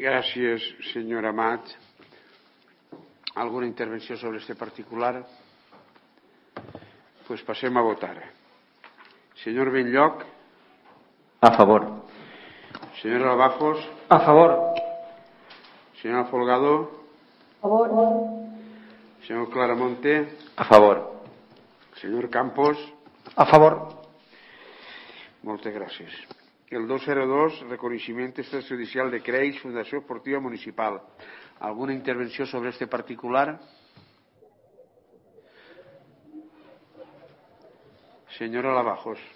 Gràcies, senyor Amat. ¿Alguna intervenció sobre este particular? Pues passem a votar. Senyor Benlloc. A favor. Señor Lavajos. A favor. Señor Folgado. A favor. Señor Claramonte. A favor. Señor Campos. A favor. Moltes gràcies. El 202, reconeixement extrajudicial de Creix, Fundació Esportiva Municipal. ¿Alguna intervenció sobre este particular? Señora Lavajos.